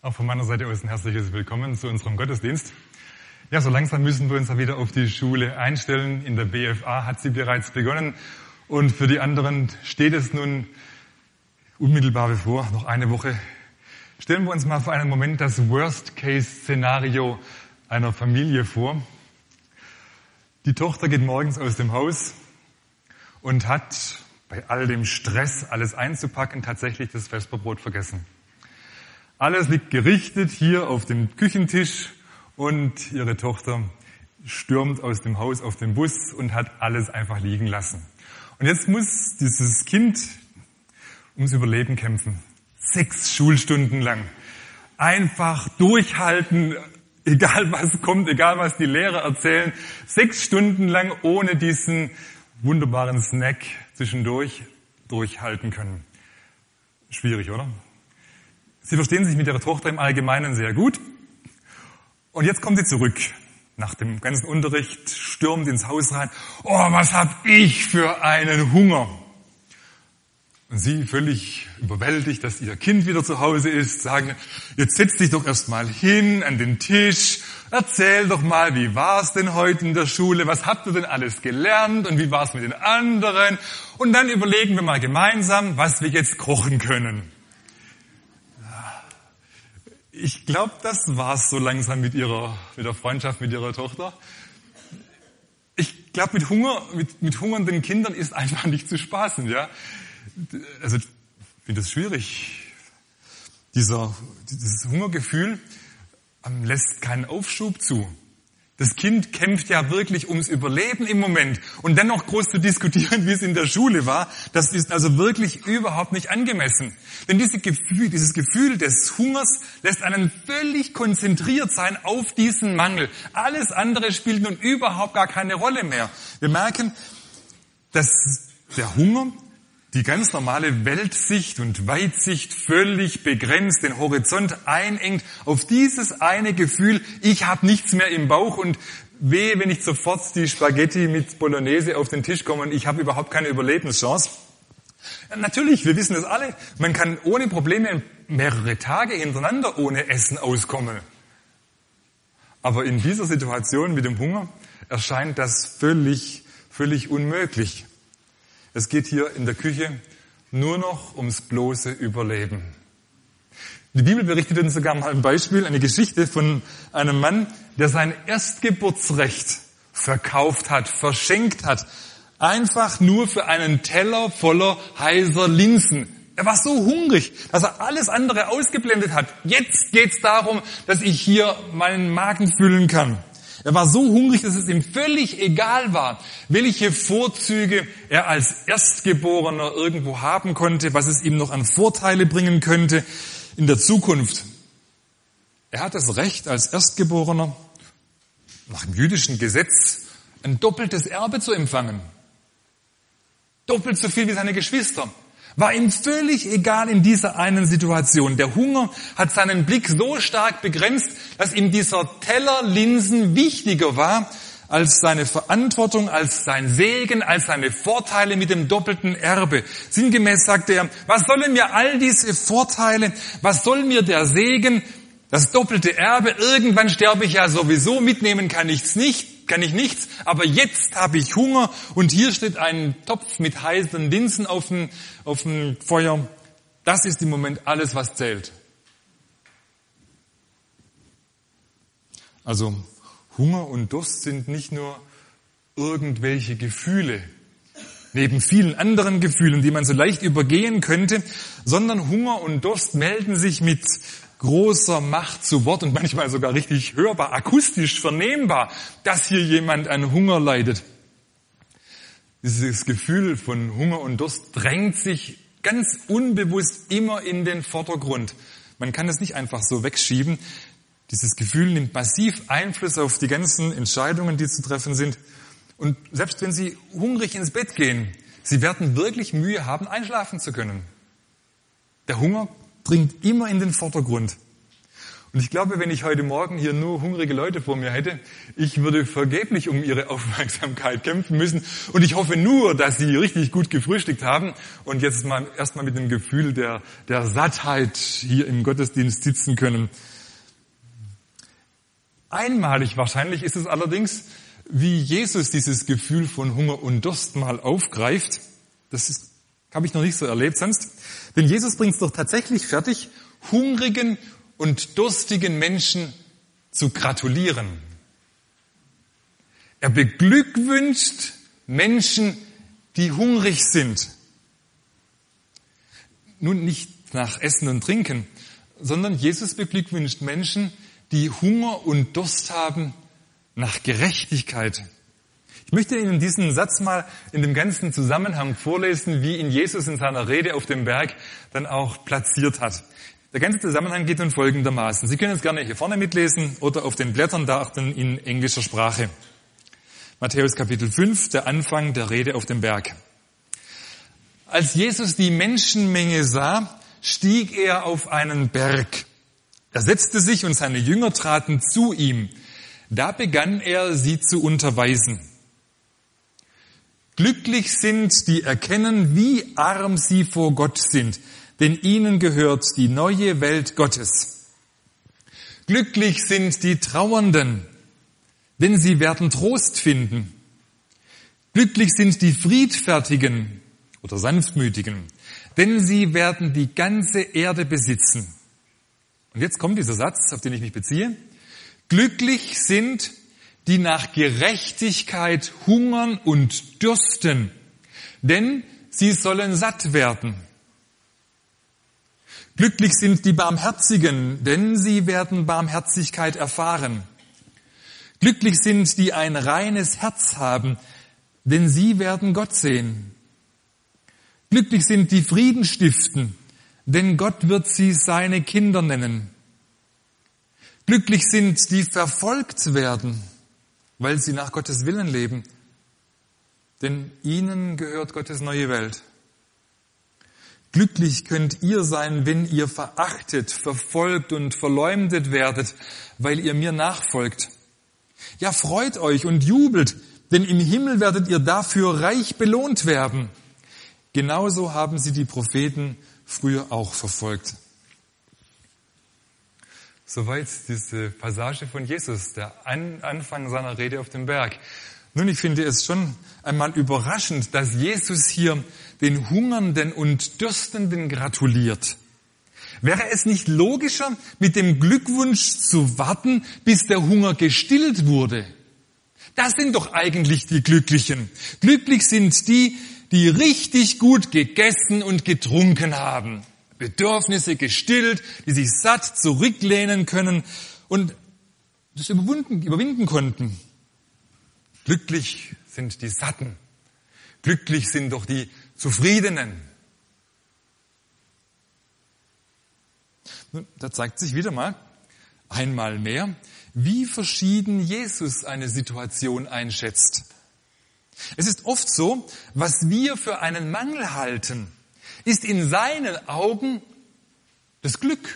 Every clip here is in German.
Auch von meiner Seite aus ein herzliches Willkommen zu unserem Gottesdienst. Ja, so langsam müssen wir uns ja wieder auf die Schule einstellen. In der BFA hat sie bereits begonnen und für die anderen steht es nun unmittelbar bevor, noch eine Woche. Stellen wir uns mal für einen Moment das Worst-Case-Szenario einer Familie vor. Die Tochter geht morgens aus dem Haus und hat bei all dem Stress, alles einzupacken, tatsächlich das Vesperbrot vergessen. Alles liegt gerichtet hier auf dem Küchentisch und ihre Tochter stürmt aus dem Haus auf den Bus und hat alles einfach liegen lassen. Und jetzt muss dieses Kind ums Überleben kämpfen. 6 Schulstunden lang. Einfach durchhalten, egal was kommt, egal was die Lehrer erzählen. 6 Stunden lang ohne diesen wunderbaren Snack zwischendurch durchhalten können. Schwierig, oder? Sie verstehen sich mit ihrer Tochter im Allgemeinen sehr gut. Und jetzt kommt sie zurück. Nach dem ganzen Unterricht stürmt ins Haus rein. Oh, was hab ich für einen Hunger. Und sie, völlig überwältigt, dass ihr Kind wieder zu Hause ist, sagen, jetzt setz dich doch erst mal hin an den Tisch. Erzähl doch mal, wie war's denn heute in der Schule? Was habt ihr denn alles gelernt? Und wie war's mit den anderen? Und dann überlegen wir mal gemeinsam, was wir jetzt kochen können. Ich glaube, das war's so langsam mit der Freundschaft mit ihrer Tochter. Ich glaube, mit hungernden Kindern ist einfach nicht zu spaßen, ja. Also, ich finde das schwierig. Dieses Hungergefühl lässt keinen Aufschub zu. Das Kind kämpft ja wirklich ums Überleben im Moment. Und dann noch groß zu diskutieren, wie es in der Schule war, das ist also wirklich überhaupt nicht angemessen. Denn dieses Gefühl des Hungers lässt einen völlig konzentriert sein auf diesen Mangel. Alles andere spielt nun überhaupt gar keine Rolle mehr. Wir merken, dass der Hunger die ganz normale Weltsicht und Weitsicht völlig begrenzt, den Horizont einengt auf dieses eine Gefühl, ich habe nichts mehr im Bauch und wehe, wenn nicht sofort die Spaghetti mit Bolognese auf den Tisch kommen und ich habe überhaupt keine Überlebenschance. Ja, natürlich, wir wissen das alle, man kann ohne Probleme mehrere Tage hintereinander ohne Essen auskommen. Aber in dieser Situation mit dem Hunger erscheint das völlig unmöglich. Es geht hier in der Küche nur noch ums bloße Überleben. Die Bibel berichtet uns sogar mal ein Beispiel, eine Geschichte von einem Mann, der sein Erstgeburtsrecht verkauft hat, verschenkt hat. Einfach nur für einen Teller voller heißer Linsen. Er war so hungrig, dass er alles andere ausgeblendet hat. Jetzt geht's darum, dass ich hier meinen Magen füllen kann. Er war so hungrig, dass es ihm völlig egal war, welche Vorzüge er als Erstgeborener irgendwo haben konnte, was es ihm noch an Vorteile bringen könnte in der Zukunft. Er hat das Recht, als Erstgeborener nach dem jüdischen Gesetz ein doppeltes Erbe zu empfangen. Doppelt so viel wie seine Geschwister. War ihm völlig egal in dieser einen Situation. Der Hunger hat seinen Blick so stark begrenzt, dass ihm dieser Teller Linsen wichtiger war als seine Verantwortung, als sein Segen, als seine Vorteile mit dem doppelten Erbe. Sinngemäß sagte er, was sollen mir all diese Vorteile, was soll mir der Segen, das doppelte Erbe, irgendwann sterbe ich ja sowieso, mitnehmen kann ich nichts, aber jetzt habe ich Hunger und hier steht ein Topf mit heißen Linsen auf dem Feuer. Das ist im Moment alles, was zählt. Also Hunger und Durst sind nicht nur irgendwelche Gefühle, neben vielen anderen Gefühlen, die man so leicht übergehen könnte, sondern Hunger und Durst melden sich mit großer Macht zu Wort und manchmal sogar richtig hörbar, akustisch vernehmbar, dass hier jemand an Hunger leidet. Dieses Gefühl von Hunger und Durst drängt sich ganz unbewusst immer in den Vordergrund. Man kann es nicht einfach so wegschieben. Dieses Gefühl nimmt massiv Einfluss auf die ganzen Entscheidungen, die zu treffen sind. Und selbst wenn Sie hungrig ins Bett gehen, Sie werden wirklich Mühe haben, einschlafen zu können. Der Hunger dringt immer in den Vordergrund. Und ich glaube, wenn ich heute Morgen hier nur hungrige Leute vor mir hätte, ich würde vergeblich um ihre Aufmerksamkeit kämpfen müssen. Und ich hoffe nur, dass sie richtig gut gefrühstückt haben und jetzt mal erstmal mit dem Gefühl der Sattheit hier im Gottesdienst sitzen können. Einmalig wahrscheinlich ist es allerdings, wie Jesus dieses Gefühl von Hunger und Durst mal aufgreift. Das habe ich noch nicht so erlebt sonst. Denn Jesus bringt es doch tatsächlich fertig, hungrigen und durstigen Menschen zu gratulieren. Er beglückwünscht Menschen, die hungrig sind. Nun nicht nach Essen und Trinken, sondern Jesus beglückwünscht Menschen, die Hunger und Durst haben nach Gerechtigkeit. Ich möchte Ihnen diesen Satz mal in dem ganzen Zusammenhang vorlesen, wie ihn Jesus in seiner Rede auf dem Berg dann auch platziert hat. Der ganze Zusammenhang geht nun folgendermaßen. Sie können es gerne hier vorne mitlesen oder auf den Blättern da in englischer Sprache. Matthäus Kapitel 5, der Anfang der Rede auf dem Berg. Als Jesus die Menschenmenge sah, stieg er auf einen Berg. Er setzte sich und seine Jünger traten zu ihm. Da begann er, sie zu unterweisen. Glücklich sind, die erkennen, wie arm sie vor Gott sind, denn ihnen gehört die neue Welt Gottes. Glücklich sind die Trauernden, denn sie werden Trost finden. Glücklich sind die Friedfertigen oder Sanftmütigen, denn sie werden die ganze Erde besitzen. Und jetzt kommt dieser Satz, auf den ich mich beziehe. Glücklich sind, die nach Gerechtigkeit hungern und dürsten, denn sie sollen satt werden. Glücklich sind die Barmherzigen, denn sie werden Barmherzigkeit erfahren. Glücklich sind, die ein reines Herz haben, denn sie werden Gott sehen. Glücklich sind die Frieden stiften, denn Gott wird sie seine Kinder nennen. Glücklich sind, die verfolgt werden, weil sie nach Gottes Willen leben, denn ihnen gehört Gottes neue Welt. Glücklich könnt ihr sein, wenn ihr verachtet, verfolgt und verleumdet werdet, weil ihr mir nachfolgt. Ja, freut euch und jubelt, denn im Himmel werdet ihr dafür reich belohnt werden. Genauso haben sie die Propheten früher auch verfolgt. Soweit diese Passage von Jesus, der Anfang seiner Rede auf dem Berg. Nun, ich finde es schon einmal überraschend, dass Jesus hier den Hungernden und Dürstenden gratuliert. Wäre es nicht logischer, mit dem Glückwunsch zu warten, bis der Hunger gestillt wurde? Das sind doch eigentlich die Glücklichen. Glücklich sind die, die richtig gut gegessen und getrunken haben. Bedürfnisse gestillt, die sich satt zurücklehnen können und das überwinden konnten. Glücklich sind die Satten. Glücklich sind doch die Zufriedenen. Nun, da zeigt sich wieder mal, einmal mehr, wie verschieden Jesus eine Situation einschätzt. Es ist oft so, was wir für einen Mangel halten, ist in seinen Augen das Glück.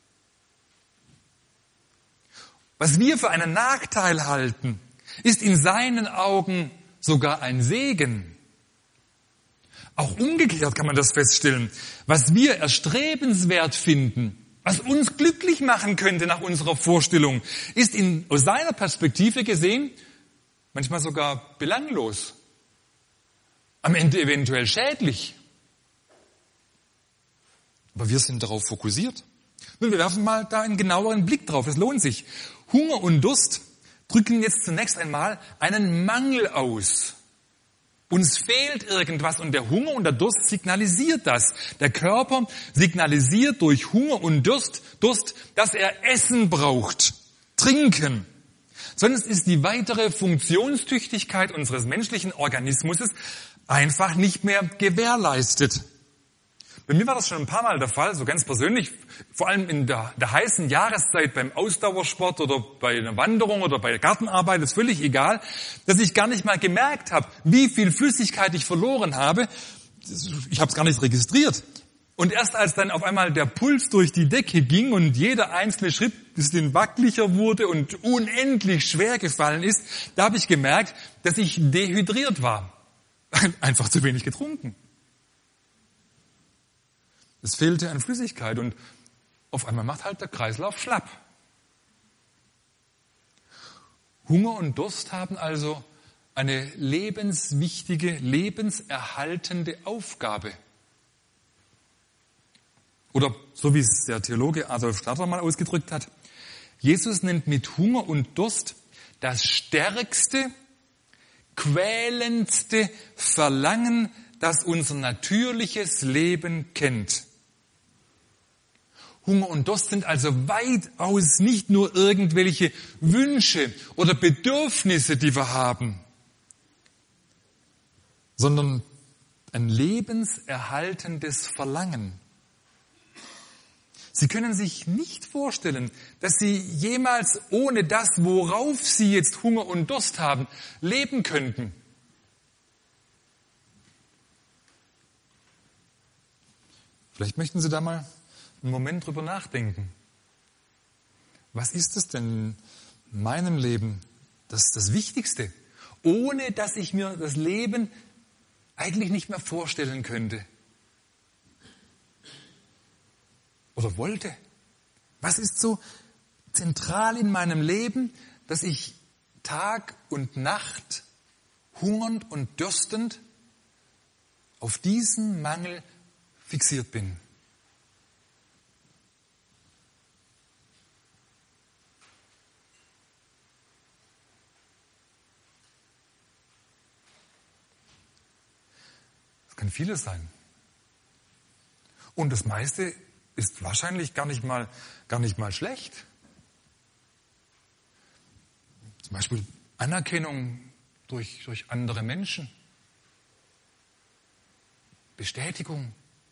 Was wir für einen Nachteil halten, ist in seinen Augen sogar ein Segen. Auch umgekehrt kann man das feststellen. Was wir erstrebenswert finden, was uns glücklich machen könnte nach unserer Vorstellung, ist aus seiner Perspektive gesehen manchmal sogar belanglos. Am Ende eventuell schädlich. Aber wir sind darauf fokussiert. Nun, wir werfen mal da einen genaueren Blick drauf. Es lohnt sich. Hunger und Durst drücken jetzt zunächst einmal einen Mangel aus. Uns fehlt irgendwas und der Hunger und der Durst signalisiert das. Der Körper signalisiert durch Hunger und Durst, dass er Essen braucht, Trinken. Sonst ist die weitere Funktionstüchtigkeit unseres menschlichen Organismus einfach nicht mehr gewährleistet. Bei mir war das schon ein paar Mal der Fall, so ganz persönlich, vor allem in der heißen Jahreszeit beim Ausdauersport oder bei einer Wanderung oder bei der Gartenarbeit, ist völlig egal, dass ich gar nicht mal gemerkt habe, wie viel Flüssigkeit ich verloren habe. Ich habe es gar nicht registriert. Und erst als dann auf einmal der Puls durch die Decke ging und jeder einzelne Schritt ein bisschen wackeliger wurde und unendlich schwer gefallen ist, da habe ich gemerkt, dass ich dehydriert war. Einfach zu wenig getrunken. Es fehlte an Flüssigkeit und auf einmal macht halt der Kreislauf schlapp. Hunger und Durst haben also eine lebenswichtige, lebenserhaltende Aufgabe. Oder so wie es der Theologe Adolf Statter mal ausgedrückt hat, Jesus nennt mit Hunger und Durst das stärkste, quälendste Verlangen, das unser natürliches Leben kennt. Hunger und Durst sind also weitaus nicht nur irgendwelche Wünsche oder Bedürfnisse, die wir haben, sondern ein lebenserhaltendes Verlangen. Sie können sich nicht vorstellen, dass Sie jemals ohne das, worauf Sie jetzt Hunger und Durst haben, leben könnten. Vielleicht möchten Sie da mal einen Moment drüber nachdenken. Was ist es denn in meinem Leben, das Wichtigste, ohne dass ich mir das Leben eigentlich nicht mehr vorstellen könnte? Oder wollte? Was ist so zentral in meinem Leben, dass ich Tag und Nacht hungernd und dürstend auf diesen Mangel fixiert bin? Das kann vieles sein. Und das meiste ist wahrscheinlich gar nicht mal schlecht. Zum Beispiel Anerkennung durch andere Menschen. Bestätigung.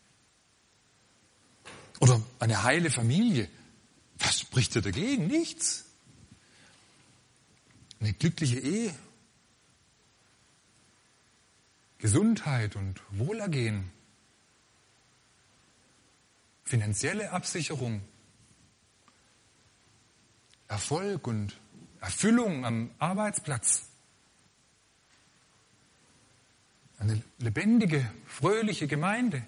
Oder eine heile Familie. Was spricht dir dagegen? Nichts. Eine glückliche Ehe. Gesundheit und Wohlergehen. Finanzielle Absicherung, Erfolg und Erfüllung am Arbeitsplatz, eine lebendige, fröhliche Gemeinde.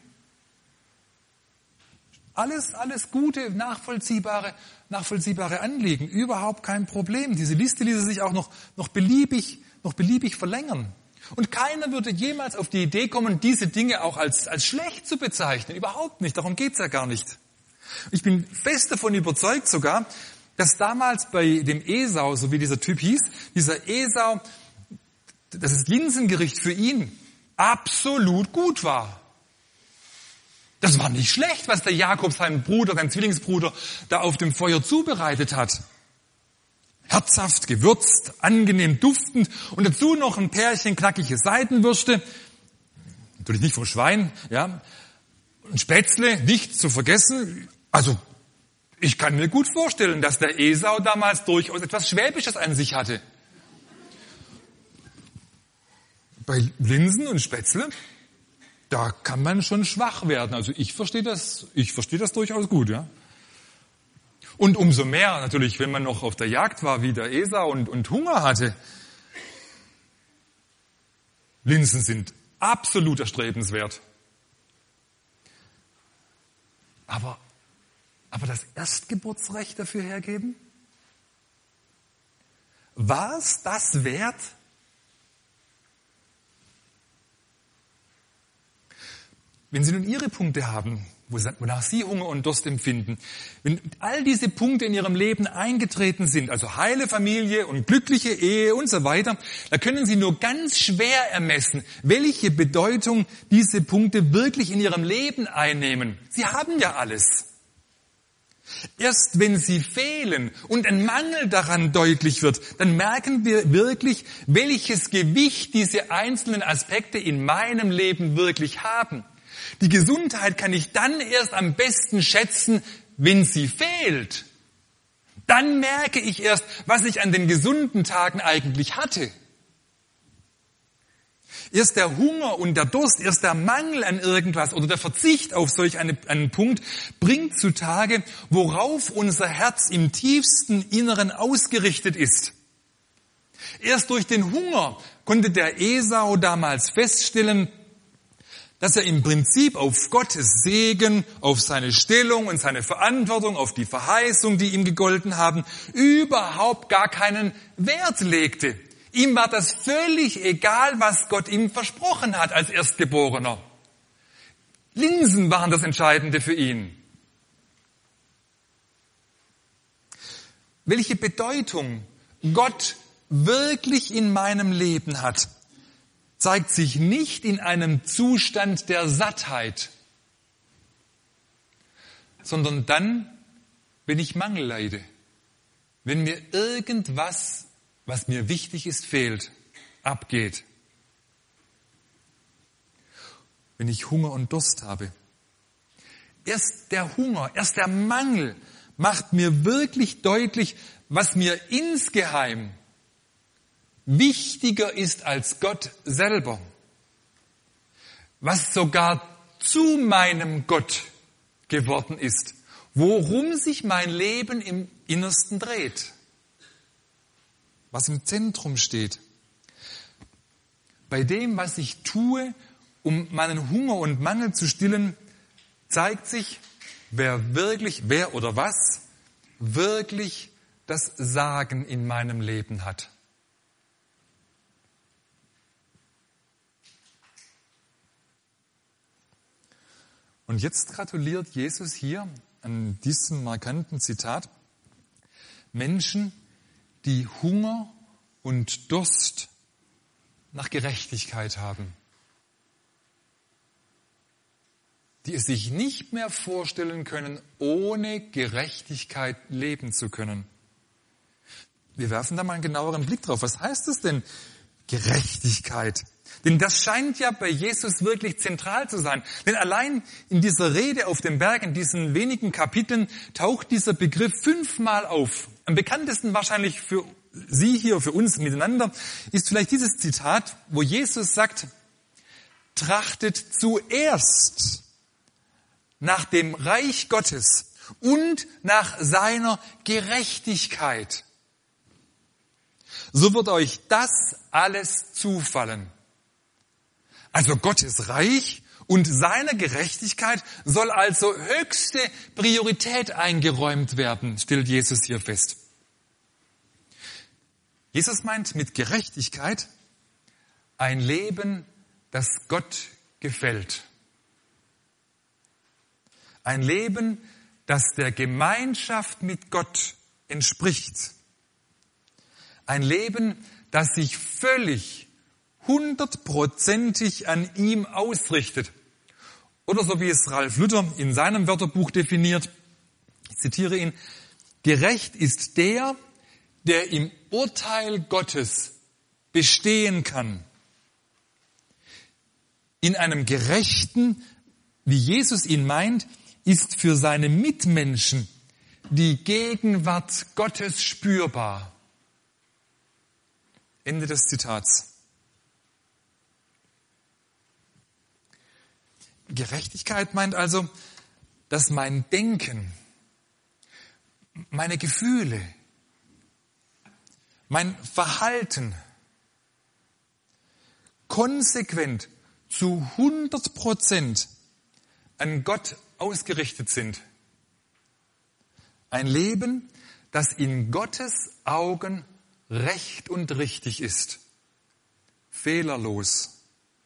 Alles gute, nachvollziehbare Anliegen, überhaupt kein Problem. Diese Liste ließe sich auch noch beliebig verlängern. Und keiner würde jemals auf die Idee kommen, diese Dinge auch als schlecht zu bezeichnen. Überhaupt nicht, darum geht's ja gar nicht. Ich bin fest davon überzeugt sogar, dass damals bei dem Esau, so wie dieser Typ hieß, dieser Esau, dass das Linsengericht für ihn absolut gut war. Das war nicht schlecht, was der Jakob, sein Zwillingsbruder, da auf dem Feuer zubereitet hat. Herzhaft, gewürzt, angenehm duftend und dazu noch ein Pärchen knackige Seidenwürste. Natürlich nicht vom Schwein, ja. Ein Spätzle, nicht zu vergessen. Also, ich kann mir gut vorstellen, dass der Esau damals durchaus etwas Schwäbisches an sich hatte. Bei Linsen und Spätzle, da kann man schon schwach werden. Also ich verstehe das durchaus gut, ja. Und umso mehr natürlich, wenn man noch auf der Jagd war wie der Esau und Hunger hatte. Linsen sind absolut erstrebenswert. Aber das Erstgeburtsrecht dafür hergeben? War es das wert? Wenn Sie nun Ihre Punkte haben, wonach Sie Hunger und Durst empfinden, wenn all diese Punkte in Ihrem Leben eingetreten sind, also heile Familie und glückliche Ehe und so weiter, da können Sie nur ganz schwer ermessen, welche Bedeutung diese Punkte wirklich in Ihrem Leben einnehmen. Sie haben ja alles. Erst wenn sie fehlen und ein Mangel daran deutlich wird, dann merken wir wirklich, welches Gewicht diese einzelnen Aspekte in meinem Leben wirklich haben. Die Gesundheit kann ich dann erst am besten schätzen, wenn sie fehlt. Dann merke ich erst, was ich an den gesunden Tagen eigentlich hatte. Erst der Hunger und der Durst, erst der Mangel an irgendwas oder der Verzicht auf solch einen Punkt bringt zutage, worauf unser Herz im tiefsten Inneren ausgerichtet ist. Erst durch den Hunger konnte der Esau damals feststellen, dass er im Prinzip auf Gottes Segen, auf seine Stellung und seine Verantwortung, auf die Verheißung, die ihm gegolten haben, überhaupt gar keinen Wert legte. Ihm war das völlig egal, was Gott ihm versprochen hat als Erstgeborener. Linsen waren das Entscheidende für ihn. Welche Bedeutung Gott wirklich in meinem Leben hat, zeigt sich nicht in einem Zustand der Sattheit, sondern dann, wenn ich Mangel leide, wenn mir irgendwas, was mir wichtig ist, fehlt, abgeht. Wenn ich Hunger und Durst habe. Erst der Hunger, erst der Mangel macht mir wirklich deutlich, was mir insgeheim wichtiger ist als Gott selber, was sogar zu meinem Gott geworden ist, worum sich mein Leben im Innersten dreht, was im Zentrum steht. Bei dem, was ich tue, um meinen Hunger und Mangel zu stillen, zeigt sich, wer oder was wirklich das Sagen in meinem Leben hat. Und jetzt gratuliert Jesus hier an diesem markanten Zitat Menschen, die Hunger und Durst nach Gerechtigkeit haben, die es sich nicht mehr vorstellen können, ohne Gerechtigkeit leben zu können. Wir werfen da mal einen genaueren Blick drauf. Was heißt das denn, Gerechtigkeit? Denn das scheint ja bei Jesus wirklich zentral zu sein. Denn allein in dieser Rede auf dem Berg, in diesen wenigen Kapiteln, taucht dieser Begriff 5-mal auf. Am bekanntesten wahrscheinlich für Sie hier, für uns miteinander, ist vielleicht dieses Zitat, wo Jesus sagt, trachtet zuerst nach dem Reich Gottes und nach seiner Gerechtigkeit. So wird euch das alles zufallen. Also Gottes Reich und seiner Gerechtigkeit soll also höchste Priorität eingeräumt werden, stellt Jesus hier fest. Jesus meint mit Gerechtigkeit ein Leben, das Gott gefällt. Ein Leben, das der Gemeinschaft mit Gott entspricht. Ein Leben, das sich völlig 100%ig an ihm ausrichtet. Oder so wie es Ralf Luther in seinem Wörterbuch definiert, ich zitiere ihn, gerecht ist der im Urteil Gottes bestehen kann. In einem Gerechten, wie Jesus ihn meint, ist für seine Mitmenschen die Gegenwart Gottes spürbar. Ende des Zitats. Gerechtigkeit meint also, dass mein Denken, meine Gefühle, mein Verhalten konsequent zu 100% an Gott ausgerichtet sind. Ein Leben, das in Gottes Augen recht und richtig ist, fehlerlos.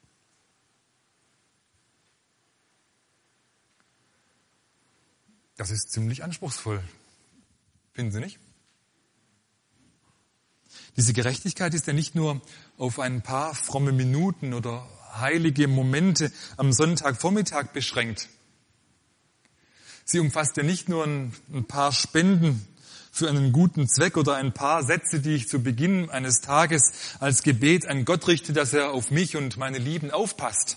Das ist ziemlich anspruchsvoll, finden Sie nicht? Diese Gerechtigkeit ist ja nicht nur auf ein paar fromme Minuten oder heilige Momente am Sonntagvormittag beschränkt. Sie umfasst ja nicht nur ein paar Spenden für einen guten Zweck oder ein paar Sätze, die ich zu Beginn eines Tages als Gebet an Gott richte, dass er auf mich und meine Lieben aufpasst.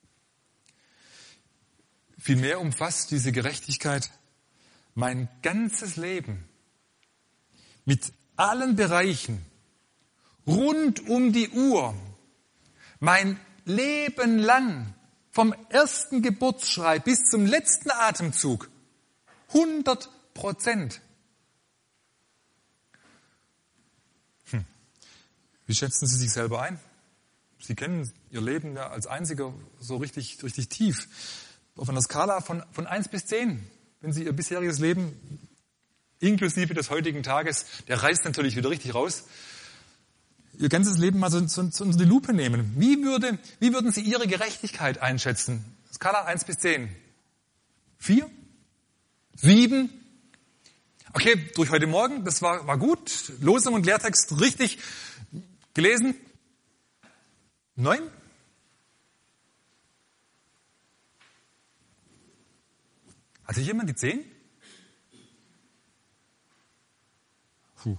Vielmehr umfasst diese Gerechtigkeit mein ganzes Leben mit allen Bereichen, rund um die Uhr, mein Leben lang, vom ersten Geburtsschrei bis zum letzten Atemzug, 100%. Wie schätzen Sie sich selber ein? Sie kennen Ihr Leben ja als Einziger so richtig tief. Auf einer Skala von 1 bis 10, wenn Sie Ihr bisheriges Leben inklusive des heutigen Tages, der reißt natürlich wieder richtig raus, Ihr ganzes Leben mal so unter die Lupe nehmen. Wie würden Sie Ihre Gerechtigkeit einschätzen? Skala 1 bis 10. 4? 7? Okay, durch heute Morgen, das war gut. Losung und Lehrtext richtig gelesen. 9? Hatte jemand die 10? Puh.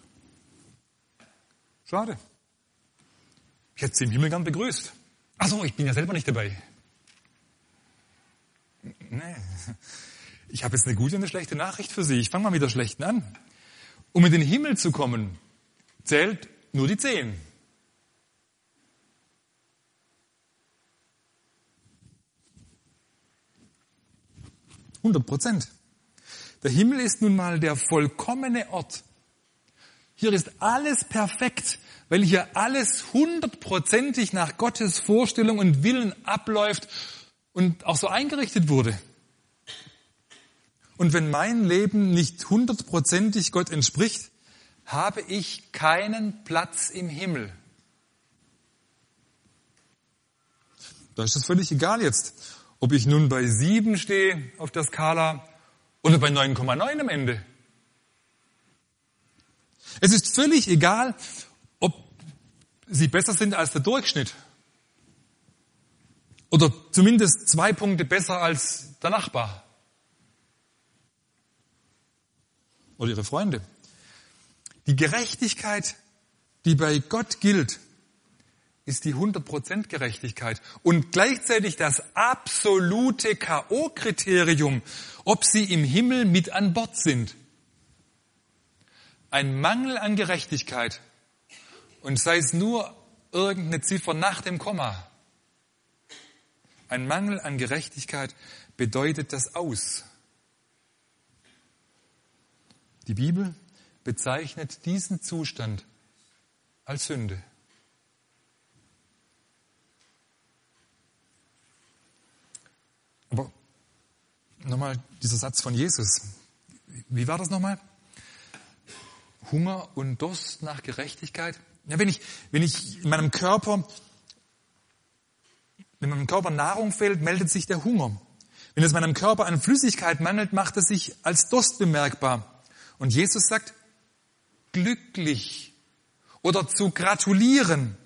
Schade. Ich hätte sie im Himmel gern begrüßt. Ach so, ich bin ja selber nicht dabei. Nee. Ich habe jetzt eine gute und eine schlechte Nachricht für Sie. Ich fange mal mit der schlechten an. Um in den Himmel zu kommen, zählt nur die 10. %. Der Himmel ist nun mal der vollkommene Ort. Hier ist alles perfekt, weil hier alles 100%ig nach Gottes Vorstellung und Willen abläuft und auch so eingerichtet wurde. Und wenn mein Leben nicht 100%ig Gott entspricht, habe ich keinen Platz im Himmel. Da ist es völlig egal jetzt, ob ich nun bei 7 stehe auf der Skala oder bei 9,9 am Ende. Es ist völlig egal, ob Sie besser sind als der Durchschnitt oder zumindest 2 Punkte besser als der Nachbar oder Ihre Freunde. Die Gerechtigkeit, die bei Gott gilt, ist die 100% Gerechtigkeit und gleichzeitig das absolute K.O.-Kriterium, ob Sie im Himmel mit an Bord sind. Ein Mangel an Gerechtigkeit und sei es nur irgendeine Ziffer nach dem Komma. Ein Mangel an Gerechtigkeit bedeutet das Aus. Die Bibel bezeichnet diesen Zustand als Sünde. Aber nochmal dieser Satz von Jesus. Wie war das nochmal? Hunger und Durst nach Gerechtigkeit? Ja, wenn ich in meinem Körper Nahrung fehlt, meldet sich der Hunger. Wenn es meinem Körper an Flüssigkeit mangelt, macht es sich als Durst bemerkbar. Und Jesus sagt, glücklich oder zu gratulieren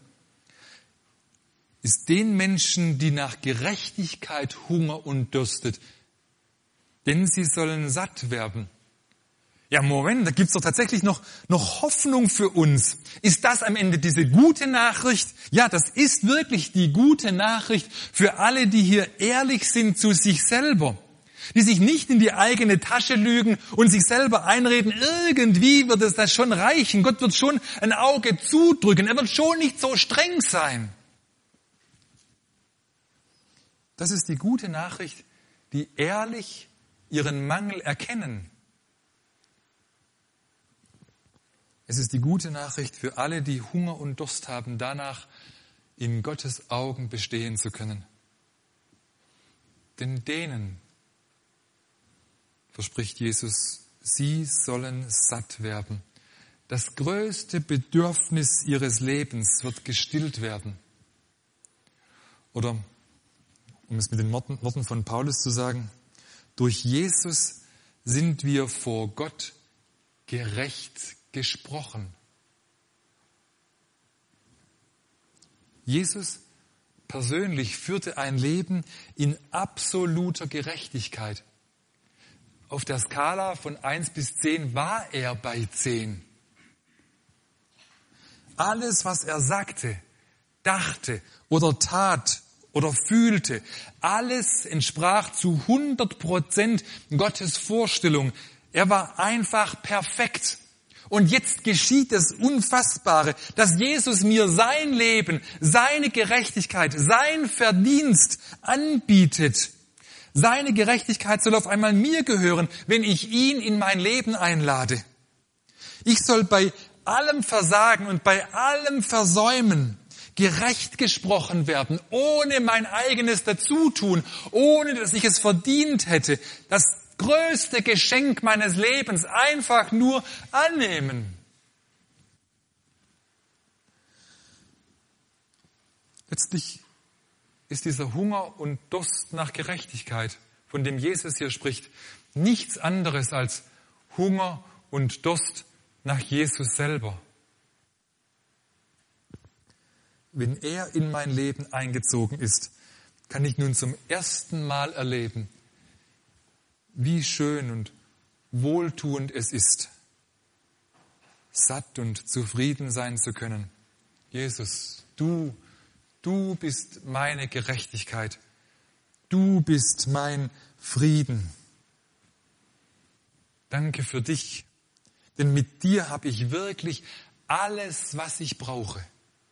ist den Menschen, die nach Gerechtigkeit Hunger und dürstet, denn sie sollen satt werden. Ja, Moment, da gibt's doch tatsächlich noch Hoffnung für uns. Ist das am Ende diese gute Nachricht? Ja, das ist wirklich die gute Nachricht für alle, die hier ehrlich sind zu sich selber. Die sich nicht in die eigene Tasche lügen und sich selber einreden, irgendwie wird es das schon reichen. Gott wird schon ein Auge zudrücken. Er wird schon nicht so streng sein. Das ist die gute Nachricht, die ehrlich ihren Mangel erkennen. Es ist die gute Nachricht für alle, die Hunger und Durst haben, danach in Gottes Augen bestehen zu können. Denn denen, verspricht Jesus, sie sollen satt werden. Das größte Bedürfnis ihres Lebens wird gestillt werden. Oder, um es mit den Worten von Paulus zu sagen, durch Jesus sind wir vor Gott gerecht gesprochen. Jesus persönlich führte ein Leben in absoluter Gerechtigkeit. Auf der Skala von 1 bis 10 war er bei 10. Alles, was er sagte, dachte oder tat oder fühlte, alles entsprach zu 100% Gottes Vorstellung. Er war einfach perfekt. Und jetzt geschieht das Unfassbare, dass Jesus mir sein Leben, seine Gerechtigkeit, sein Verdienst anbietet. Seine Gerechtigkeit soll auf einmal mir gehören, wenn ich ihn in mein Leben einlade. Ich soll bei allem Versagen und bei allem Versäumen gerecht gesprochen werden, ohne mein eigenes Dazutun, ohne dass ich es verdient hätte. Das größte Geschenk meines Lebens einfach nur annehmen. Letztlich ist dieser Hunger und Durst nach Gerechtigkeit, von dem Jesus hier spricht, nichts anderes als Hunger und Durst nach Jesus selber. Wenn er in mein Leben eingezogen ist, kann ich nun zum ersten Mal erleben, wie schön und wohltuend es ist, satt und zufrieden sein zu können. Jesus, du bist meine Gerechtigkeit. Du bist mein Frieden. Danke für dich, denn mit dir habe ich wirklich alles, was ich brauche.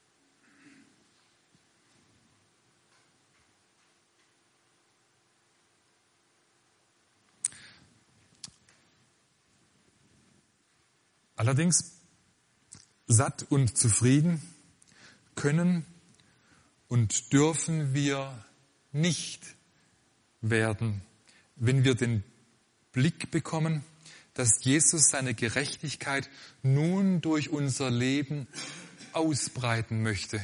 Allerdings, satt und zufrieden können und dürfen wir nicht werden, wenn wir den Blick bekommen, dass Jesus seine Gerechtigkeit nun durch unser Leben ausbreiten möchte.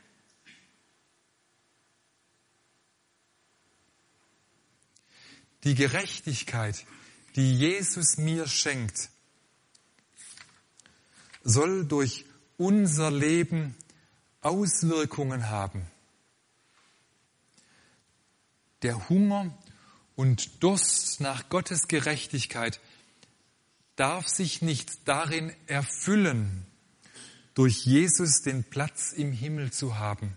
Die Gerechtigkeit, die Jesus mir schenkt, soll durch unser Leben Auswirkungen haben. Der Hunger und Durst nach Gottes Gerechtigkeit darf sich nicht darin erfüllen, durch Jesus den Platz im Himmel zu haben,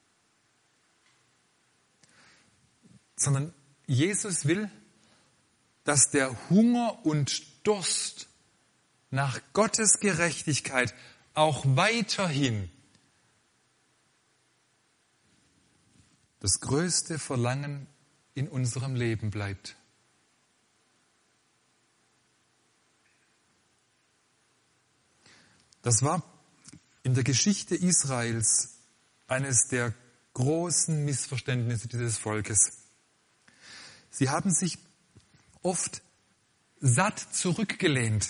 sondern Jesus will, dass der Hunger und Durst nach Gottes Gerechtigkeit auch weiterhin das größte Verlangen in unserem Leben bleibt. Das war in der Geschichte Israels eines der großen Missverständnisse dieses Volkes. Sie haben sich oft satt zurückgelehnt,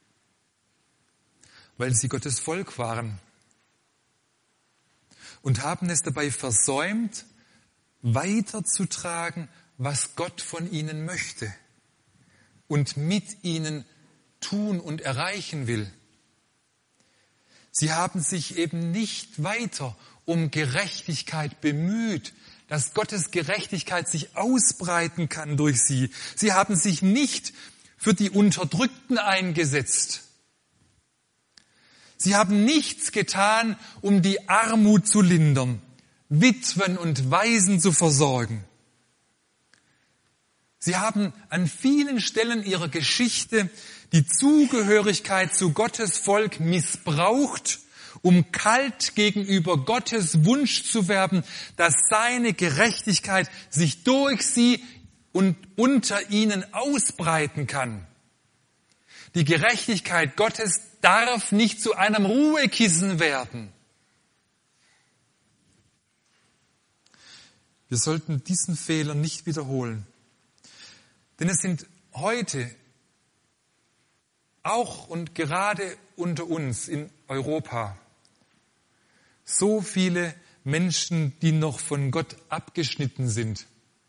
weil sie Gottes Volk waren, und haben es dabei versäumt, weiterzutragen, was Gott von ihnen möchte und mit ihnen tun und erreichen will. Sie haben sich eben nicht weiter um Gerechtigkeit bemüht, dass Gottes Gerechtigkeit sich ausbreiten kann durch sie. Sie haben sich nicht für die Unterdrückten eingesetzt. Sie haben nichts getan, um die Armut zu lindern, Witwen und Waisen zu versorgen. Sie haben an vielen Stellen ihrer Geschichte die Zugehörigkeit zu Gottes Volk missbraucht, um kalt gegenüber Gottes Wunsch zu werben, dass seine Gerechtigkeit sich durch sie und unter ihnen ausbreiten kann. Die Gerechtigkeit Gottes darf nicht zu einem Ruhekissen werden. Wir sollten diesen Fehler nicht wiederholen. Denn es sind heute, auch und gerade unter uns in Europa, so viele Menschen, die noch von Gott abgeschnitten sind.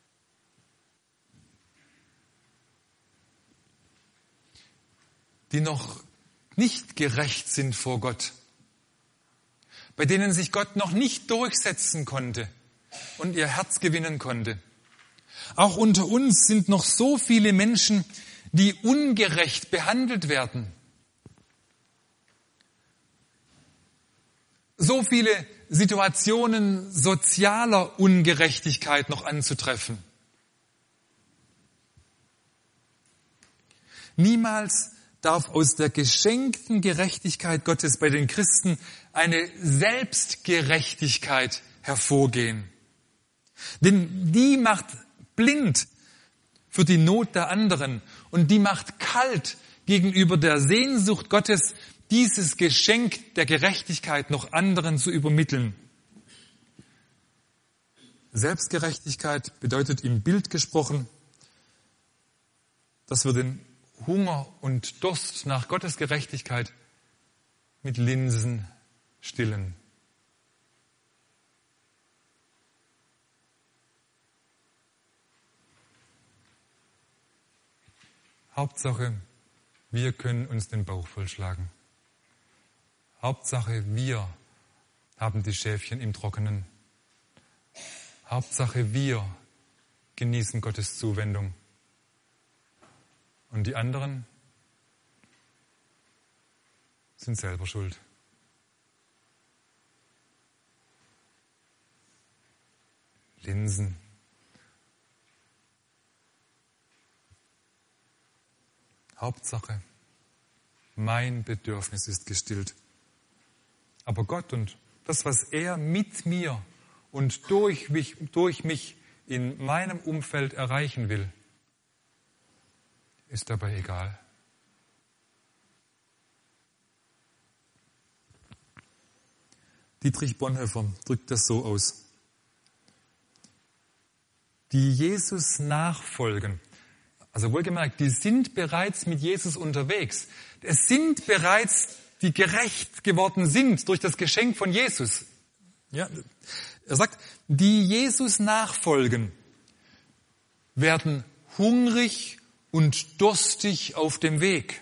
Die noch nicht gerecht sind vor Gott, bei denen sich Gott noch nicht durchsetzen konnte und ihr Herz gewinnen konnte. Auch unter uns sind noch so viele Menschen, die ungerecht behandelt werden. So viele Situationen sozialer Ungerechtigkeit noch anzutreffen. Niemals darf aus der geschenkten Gerechtigkeit Gottes bei den Christen eine Selbstgerechtigkeit hervorgehen. Denn die macht blind für die Not der anderen und die macht kalt gegenüber der Sehnsucht Gottes, dieses Geschenk der Gerechtigkeit noch anderen zu übermitteln. Selbstgerechtigkeit bedeutet im Bild gesprochen, dass wir den Hunger und Durst nach Gottes Gerechtigkeit mit Linsen stillen. Hauptsache, wir können uns den Bauch vollschlagen. Hauptsache, wir haben die Schäfchen im Trockenen. Hauptsache, wir genießen Gottes Zuwendung. Und die anderen sind selber schuld. Linsen. Hauptsache, mein Bedürfnis ist gestillt. Aber Gott und das, was er mit mir und durch mich in meinem Umfeld erreichen will, ist dabei egal. Dietrich Bonhoeffer drückt das so aus. Die Jesus nachfolgen, also wohlgemerkt, die sind bereits mit Jesus unterwegs. Es sind bereits, die gerecht geworden sind durch das Geschenk von Jesus. Ja, er sagt, die Jesus nachfolgen, werden hungrig und durstig auf dem Weg.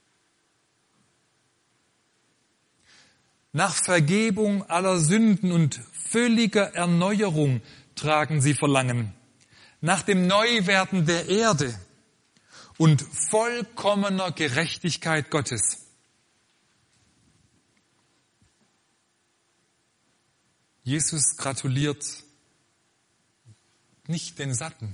Nach Vergebung aller Sünden und völliger Erneuerung tragen sie Verlangen. Nach dem Neuwerden der Erde und vollkommener Gerechtigkeit Gottes. Jesus gratuliert nicht den Satten.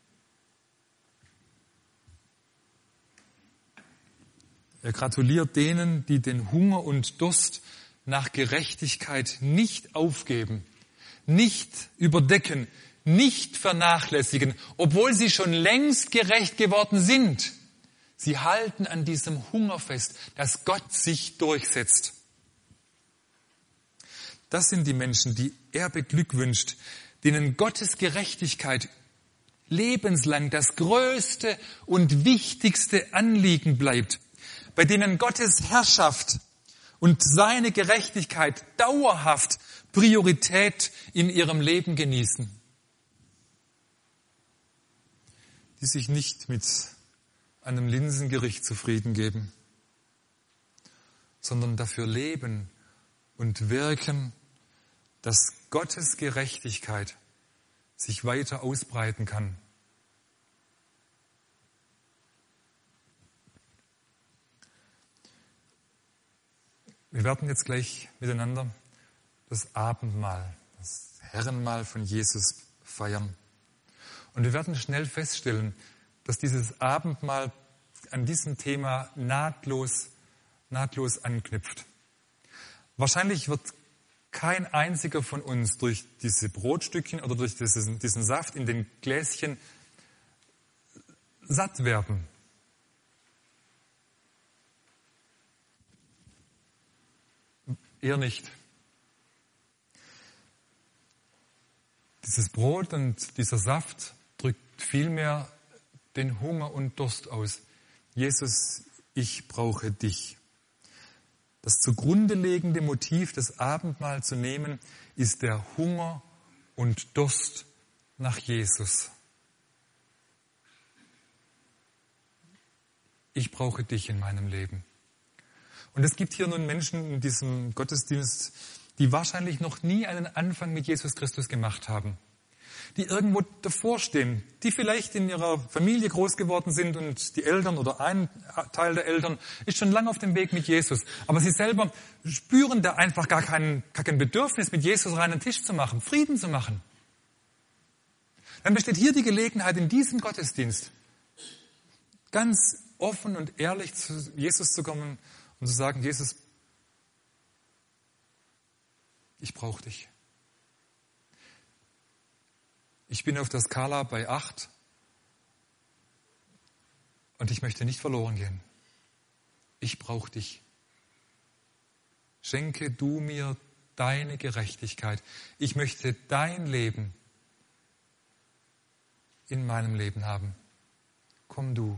Er gratuliert denen, die den Hunger und Durst nach Gerechtigkeit nicht aufgeben, nicht überdecken, nicht vernachlässigen, obwohl sie schon längst gerecht geworden sind. Sie halten an diesem Hunger fest, dass Gott sich durchsetzt. Das sind die Menschen, die er beglückwünscht, denen Gottes Gerechtigkeit lebenslang das größte und wichtigste Anliegen bleibt, bei denen Gottes Herrschaft und seine Gerechtigkeit dauerhaft Priorität in ihrem Leben genießen. Die sich nicht mit einem Linsengericht zufrieden geben, sondern dafür leben und wirken, dass Gottes Gerechtigkeit sich weiter ausbreiten kann. Wir werden jetzt gleich miteinander das Abendmahl, das Herrenmahl von Jesus feiern. Und wir werden schnell feststellen, dass dieses Abendmahl an diesem Thema nahtlos anknüpft. Wahrscheinlich wird kein einziger von uns durch diese Brotstückchen oder durch diesen Saft in den Gläschen satt werden. Eher nicht. Dieses Brot und dieser Saft drückt vielmehr den Hunger und Durst aus. Jesus, ich brauche dich. Das zugrunde liegende Motiv, das Abendmahl zu nehmen, ist der Hunger und Durst nach Jesus. Ich brauche dich in meinem Leben. Und es gibt hier nun Menschen in diesem Gottesdienst, die wahrscheinlich noch nie einen Anfang mit Jesus Christus gemacht haben. Die irgendwo davor stehen, die vielleicht in ihrer Familie groß geworden sind und die Eltern oder ein Teil der Eltern ist schon lange auf dem Weg mit Jesus. Aber sie selber spüren da einfach gar kein Bedürfnis, mit Jesus reinen Tisch zu machen, Frieden zu machen. Dann besteht hier die Gelegenheit in diesem Gottesdienst, ganz offen und ehrlich zu Jesus zu kommen und zu sagen, Jesus, ich brauche dich. Ich bin auf der Skala bei 8 und ich möchte nicht verloren gehen. Ich brauche dich. Schenke du mir deine Gerechtigkeit. Ich möchte dein Leben in meinem Leben haben. Komm du.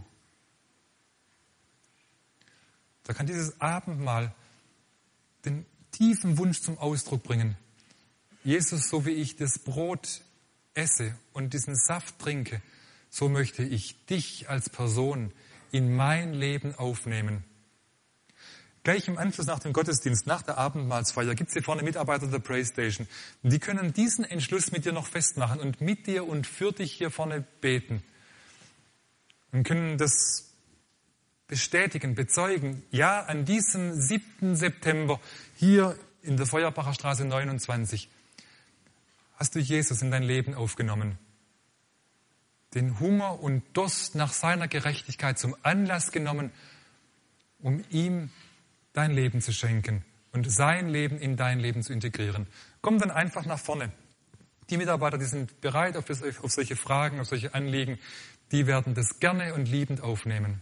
Da kann dieses Abendmahl den tiefen Wunsch zum Ausdruck bringen. Jesus, so wie ich das Brot esse und diesen Saft trinke, so möchte ich dich als Person in mein Leben aufnehmen. Gleich im Anschluss nach dem Gottesdienst, nach der Abendmahlsfeier, gibt es hier vorne Mitarbeiter der Praise Station. Die können diesen Entschluss mit dir noch festmachen und mit dir und für dich hier vorne beten. Und können das bestätigen, bezeugen. Ja, an diesem 7. September hier in der Feuerbacher Straße 29 hast du Jesus in dein Leben aufgenommen. Den Hunger und Durst nach seiner Gerechtigkeit zum Anlass genommen, um ihm dein Leben zu schenken und sein Leben in dein Leben zu integrieren. Komm dann einfach nach vorne. Die Mitarbeiter, die sind bereit auf solche Fragen, auf solche Anliegen, die werden das gerne und liebend aufnehmen.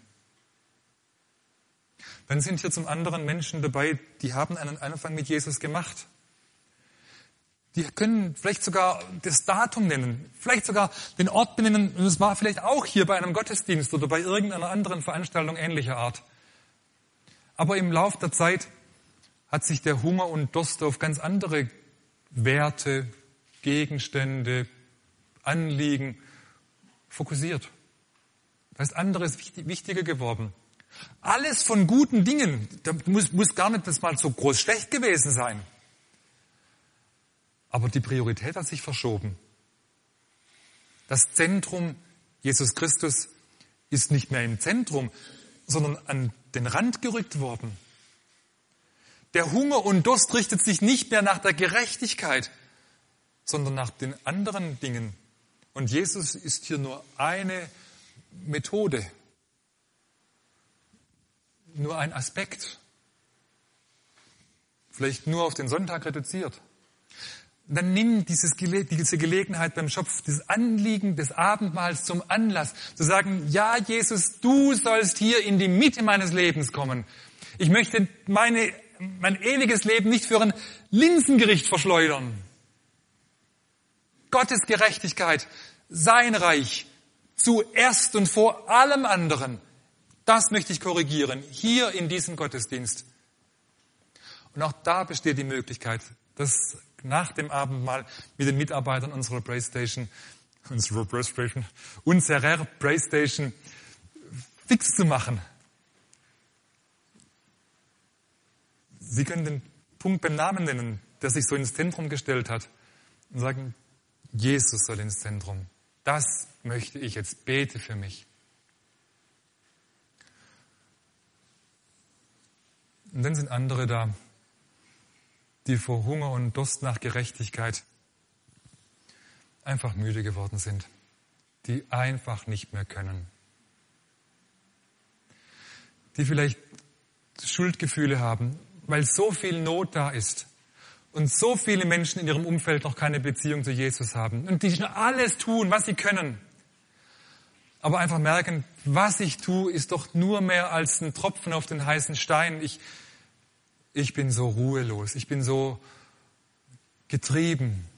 Dann sind hier zum anderen Menschen dabei, die haben einen Anfang mit Jesus gemacht. Die können vielleicht sogar das Datum nennen, vielleicht sogar den Ort benennen. Und es war vielleicht auch hier bei einem Gottesdienst oder bei irgendeiner anderen Veranstaltung ähnlicher Art. Aber im Lauf der Zeit hat sich der Hunger und Durst auf ganz andere Werte, Gegenstände, Anliegen fokussiert. Da ist anderes wichtiger geworden. Alles von guten Dingen, da muss gar nicht das mal so groß schlecht gewesen sein. Aber die Priorität hat sich verschoben. Das Zentrum, Jesus Christus, ist nicht mehr im Zentrum, sondern an den Rand gerückt worden. Der Hunger und Durst richtet sich nicht mehr nach der Gerechtigkeit, sondern nach den anderen Dingen. Und Jesus ist hier nur eine Methode, nur ein Aspekt, vielleicht nur auf den Sonntag reduziert. Dann nimm diese Gelegenheit beim Schopf, dieses Anliegen des Abendmahls zum Anlass, zu sagen, ja Jesus, du sollst hier in die Mitte meines Lebens kommen. Ich möchte mein ewiges Leben nicht für ein Linsengericht verschleudern. Gottes Gerechtigkeit, sein Reich, zuerst und vor allem anderen, das möchte ich korrigieren, hier in diesem Gottesdienst. Und auch da besteht die Möglichkeit, dass nach dem Abendmahl mit den Mitarbeitern unserer Praise Station fix zu machen. Sie können den Punkt beim Namen nennen, der sich so ins Zentrum gestellt hat und sagen, Jesus soll ins Zentrum. Das möchte ich jetzt, bete für mich. Und dann sind andere da, die vor Hunger und Durst nach Gerechtigkeit einfach müde geworden sind, die einfach nicht mehr können, die vielleicht Schuldgefühle haben, weil so viel Not da ist und so viele Menschen in ihrem Umfeld noch keine Beziehung zu Jesus haben und die schon alles tun, was sie können, aber einfach merken, was ich tue, ist doch nur mehr als ein Tropfen auf den heißen Stein. Ich bin so ruhelos, ich bin so getrieben.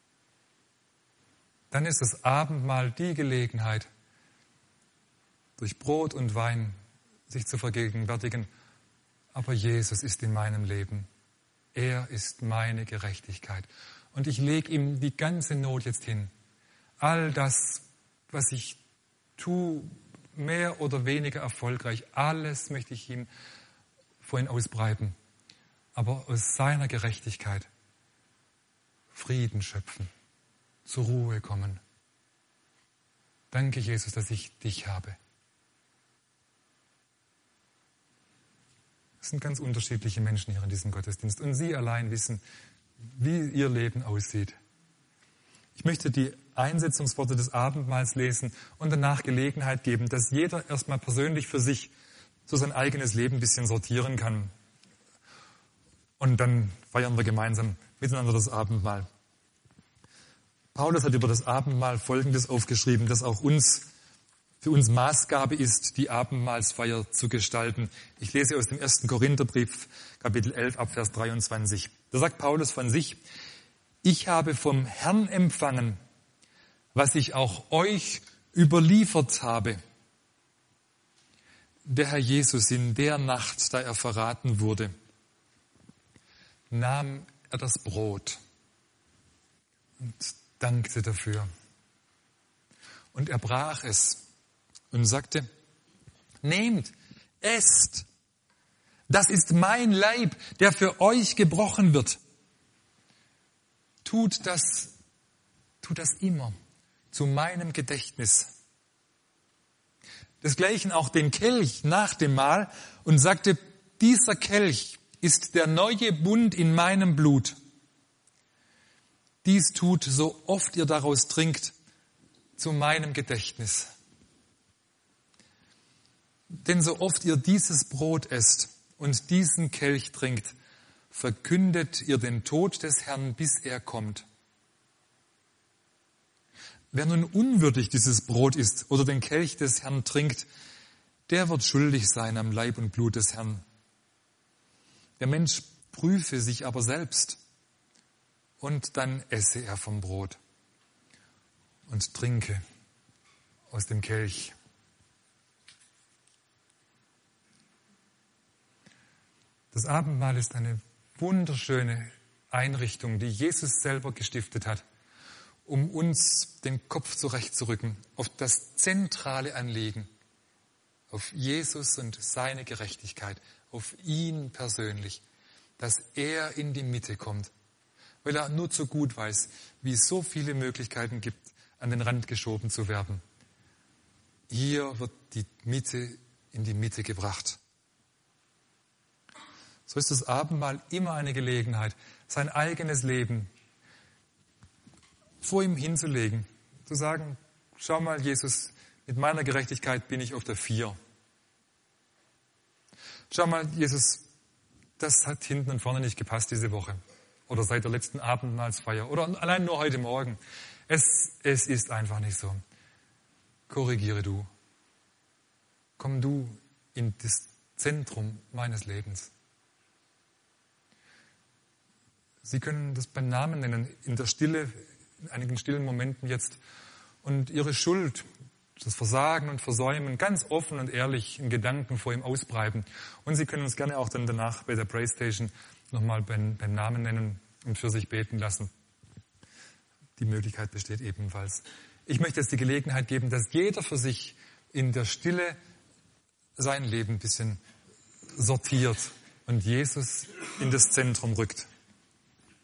Dann ist das Abendmahl die Gelegenheit, durch Brot und Wein sich zu vergegenwärtigen. Aber Jesus ist in meinem Leben. Er ist meine Gerechtigkeit. Und ich lege ihm die ganze Not jetzt hin. All das, was ich tue, mehr oder weniger erfolgreich, alles möchte ich ihm vor ihn ausbreiten. Aber aus seiner Gerechtigkeit Frieden schöpfen, zur Ruhe kommen. Danke, Jesus, dass ich dich habe. Es sind ganz unterschiedliche Menschen hier in diesem Gottesdienst und Sie allein wissen, wie Ihr Leben aussieht. Ich möchte die Einsetzungsworte des Abendmahls lesen und danach Gelegenheit geben, dass jeder erstmal persönlich für sich so sein eigenes Leben ein bisschen sortieren kann. Und dann feiern wir gemeinsam miteinander das Abendmahl. Paulus hat über das Abendmahl Folgendes aufgeschrieben, das auch für uns Maßgabe ist, die Abendmahlsfeier zu gestalten. Ich lese aus dem 1. Korintherbrief, Kapitel 11, ab Vers 23. Da sagt Paulus von sich: Ich habe vom Herrn empfangen, was ich auch euch überliefert habe. Der Herr Jesus in der Nacht, da er verraten wurde, nahm er das Brot und dankte dafür. Und er brach es und sagte: Nehmt, esst, das ist mein Leib, der für euch gebrochen wird. Tut das immer zu meinem Gedächtnis. Desgleichen auch den Kelch nach dem Mahl und sagte: Dieser Kelch ist der neue Bund in meinem Blut. Dies tut, so oft ihr daraus trinkt, zu meinem Gedächtnis. Denn so oft ihr dieses Brot esst und diesen Kelch trinkt, verkündet ihr den Tod des Herrn, bis er kommt. Wer nun unwürdig dieses Brot isst oder den Kelch des Herrn trinkt, der wird schuldig sein am Leib und Blut des Herrn. Der Mensch prüfe sich aber selbst, und dann esse er vom Brot und trinke aus dem Kelch. Das Abendmahl ist eine wunderschöne Einrichtung, die Jesus selber gestiftet hat, um uns den Kopf zurechtzurücken auf das zentrale Anliegen, auf Jesus und seine Gerechtigkeit, auf ihn persönlich, dass er in die Mitte kommt, weil er nur zu gut weiß, wie es so viele Möglichkeiten gibt, an den Rand geschoben zu werden. Hier wird die Mitte in die Mitte gebracht. So ist das Abendmahl immer eine Gelegenheit, sein eigenes Leben vor ihm hinzulegen, zu sagen: Schau mal, Jesus, mit meiner Gerechtigkeit bin ich auf der 4. Schau mal, Jesus, das hat hinten und vorne nicht gepasst diese Woche oder seit der letzten Abendmahlsfeier oder allein nur heute Morgen. Es ist einfach nicht so. Korrigiere du. Komm du in das Zentrum meines Lebens. Sie können das beim Namen nennen, in der Stille, in einigen stillen Momenten jetzt, und Ihre Schuld, das Versagen und Versäumen ganz offen und ehrlich in Gedanken vor ihm ausbreiten. Und Sie können uns gerne auch dann danach bei der Praystation nochmal beim Namen nennen und für sich beten lassen. Die Möglichkeit besteht ebenfalls. Ich möchte jetzt die Gelegenheit geben, dass jeder für sich in der Stille sein Leben ein bisschen sortiert und Jesus in das Zentrum rückt.